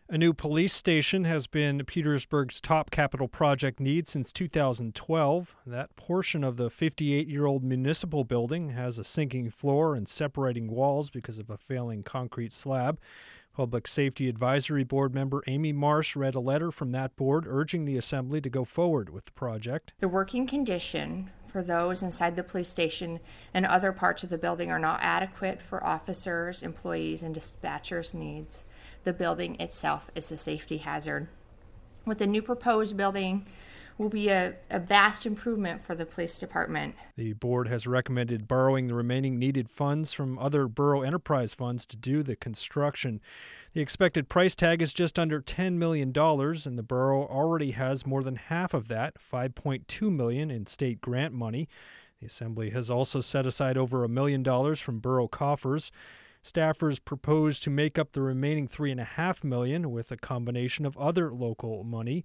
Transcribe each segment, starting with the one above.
A new police station has been Petersburg's top capital project need since 2012. That portion of the 58-year-old municipal building has a sinking floor and separating walls because of a failing concrete slab. Public Safety Advisory Board member Amy Marsh read a letter from that board urging the Assembly to go forward with the project. The working condition for those inside the police station and other parts of the building are not adequate for officers, employees, and dispatchers' needs. The building itself is a safety hazard. With the new proposed building will be a vast improvement for the police department. The board has recommended borrowing the remaining needed funds from other borough enterprise funds to do the construction. The expected price tag is just under $10 million, and the borough already has more than half of that, $5.2 million in state grant money. The Assembly has also set aside over $1 million from borough coffers. Staffers propose to make up the remaining $3.5 million with a combination of other local money.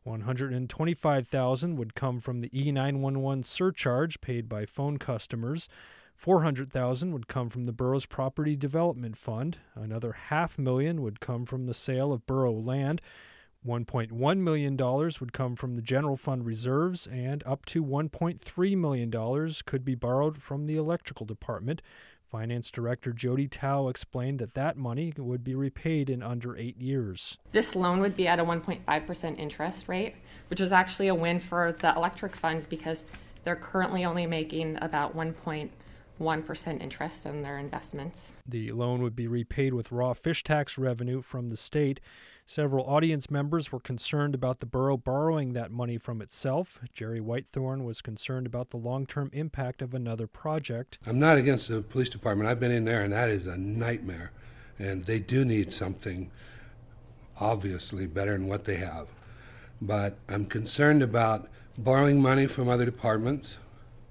$125,000 would come from the E911 surcharge paid by phone customers. $400,000 would come from the borough's property development fund. Another $500,000 would come from the sale of borough land. $1.1 million would come from the general fund reserves, and up to $1.3 million could be borrowed from the electrical department. Finance Director Jody Tao explained that money would be repaid in under 8 years. This loan would be at a 1.5% interest rate, which is actually a win for the electric fund because they're currently only making about 1.1% interest on their investments. The loan would be repaid with raw fish tax revenue from the state. Several audience members were concerned about the borough borrowing that money from itself. Jerry Whitethorn was concerned about the long-term impact of another project. I'm not against the police department. I've been in there, and that is a nightmare. And they do need something, obviously, better than what they have. But I'm concerned about borrowing money from other departments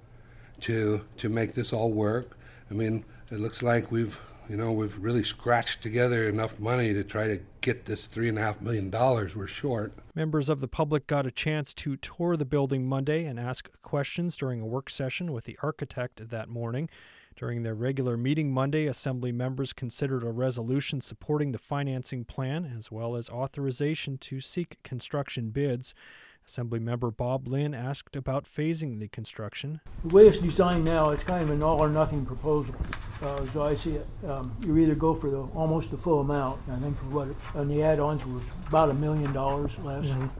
to make this all work. I mean, it looks like we've really scratched together enough money to try to get this $3.5 million we're short. Members of the public got a chance to tour the building Monday and ask questions during a work session with the architect that morning. During their regular meeting Monday, Assembly members considered a resolution supporting the financing plan as well as authorization to seek construction bids. Assembly member Bob Lynn asked about phasing the construction. The way it's designed now, it's kind of an all-or-nothing proposal. As I see it, you either go for almost the full amount. I think and the add-ons were about $1 million less.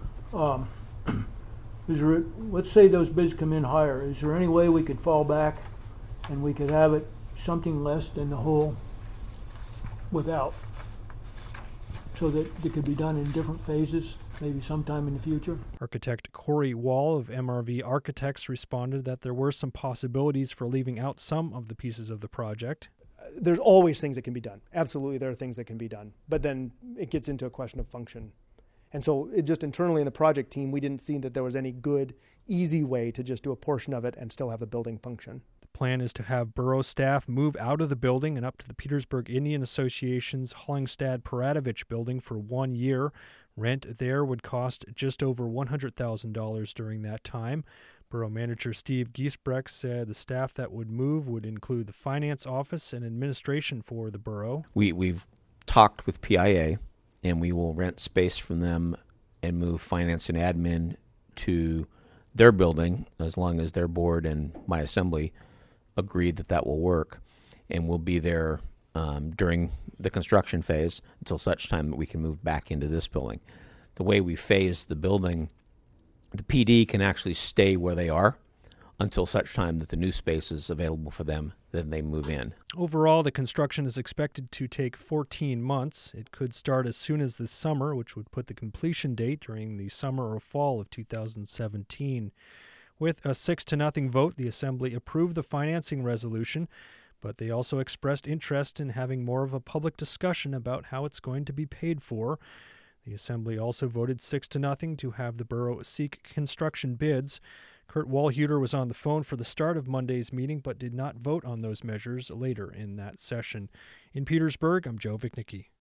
Mm-hmm. Let's say those bids come in higher. Is there any way we could fall back and we could have it something less than the whole without, so that it could be done in different phases? Maybe sometime in the future. Architect Corey Wall of MRV Architects responded that there were some possibilities for leaving out some of the pieces of the project. There's always things that can be done. Absolutely, there are things that can be done. But then it gets into a question of function. And so it just internally in the project team, we didn't see that there was any good, easy way to just do a portion of it and still have the building function. The plan is to have borough staff move out of the building and up to the Petersburg Indian Association's Hollingstad-Paradovich building for 1 year. Rent there would cost just over $100,000 during that time. Borough Manager Steve Giesbrecht said the staff that would move would include the finance office and administration for the borough. We've talked with PIA, and we will rent space from them and move finance and admin to their building as long as their board and my assembly agree that will work. And we'll be there during the construction phase until such time that we can move back into this building. The way we phase the building, the PD can actually stay where they are until such time that the new space is available for them, then they move in. Overall, the construction is expected to take 14 months. It could start as soon as this summer, which would put the completion date during the summer or fall of 2017. With a 6-0 vote, the Assembly approved the financing resolution, but they also expressed interest in having more of a public discussion about how it's going to be paid for. The Assembly also voted 6-0 to have the borough seek construction bids. Kurt Walhuter was on the phone for the start of Monday's meeting, but did not vote on those measures later in that session. In Petersburg, I'm Joe Vichnicki.